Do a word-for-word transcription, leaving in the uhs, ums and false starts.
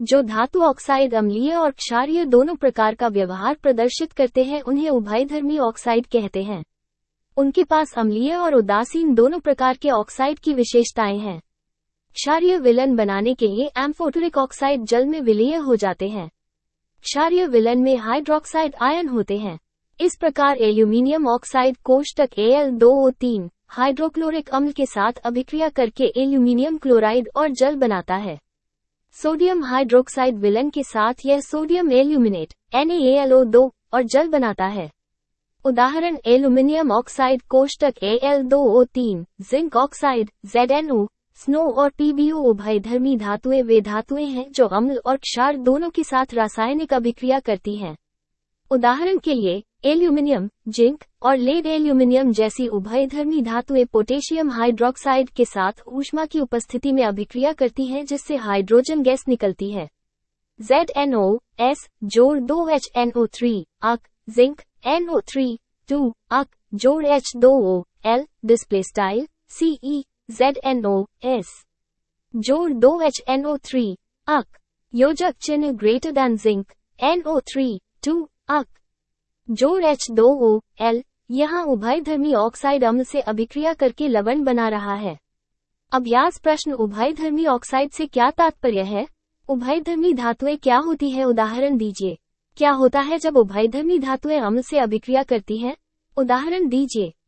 जो धातु ऑक्साइड अम्लीय और क्षारीय दोनों प्रकार का व्यवहार प्रदर्शित करते हैं उन्हें उभयधर्मी ऑक्साइड कहते हैं। उनके पास अम्लीय और उदासीन दोनों प्रकार के ऑक्साइड की विशेषताएं हैं। क्षारीय विलयन बनाने के लिए एम्फोटेरिक ऑक्साइड जल में विलीय हो जाते हैं। क्षारीय विलयन में हाइड्रोक्साइड आयन होते हैं। इस प्रकार एल्यूमीनियम ऑक्साइड कोष्टक ए एल दो ओ तीन हाइड्रोक्लोरिक अम्ल के साथ अभिक्रिया करके एल्यूमीनियम क्लोराइड और जल बनाता है। सोडियम हाइड्रोक्साइड विलयन के साथ यह sodium aluminate N A L O दो और जल बनाता है। उदाहरण एल्यूमिनियम ऑक्साइड कोष्टक ए एल दो ओ तीन, zinc oxide Z N O, स्नो और पी बी ओ। उभयधर्मी धातुएं वे धातुएं हैं जो अम्ल और क्षार दोनों के साथ रासायनिक अभिक्रिया करती हैं। उदाहरण के लिए एल्यूमिनियम, जिंक और लेड एल्यूमिनियम जैसी उभयधर्मी धातुएं पोटेशियम हाइड्रोक्साइड के साथ ऊष्मा की उपस्थिति में अभिक्रिया करती हैं जिससे हाइड्रोजन गैस निकलती है। जेड एन ओ एस जोड़ दो एच एन ओ थ्री अक, zinc N O three two अक जोड़ H two O L display style C E Z N O S जोड़ दो एच एन ओ थ्री अक योजक चिन्ह greater than zinc N O three two अक जोड़ एच टू ओ एल। यहाँ उभयधर्मी ऑक्साइड अम्ल से अभिक्रिया करके लवण बना रहा है। अभ्यास प्रश्न उभयधर्मी ऑक्साइड से क्या तात्पर्य है? उभयधर्मी धातुएं क्या होती है? उदाहरण दीजिए। क्या होता है जब उभयधर्मी धातुएं अम्ल से अभिक्रिया करती हैं? उदाहरण दीजिए।